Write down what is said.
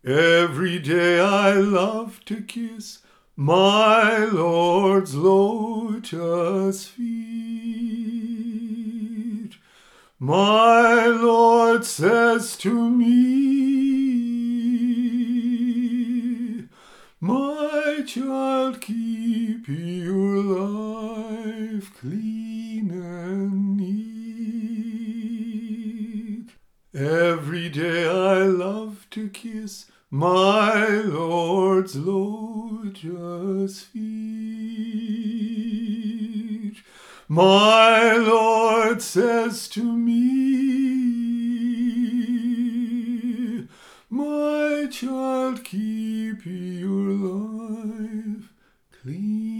Every day I love to kiss my Lord's lotus feet. My Lord says to me, my child, keep your life clean and neat. Every day I love to kiss my Lord's lotus feet. My Lord says to me, my child, keep your life clean.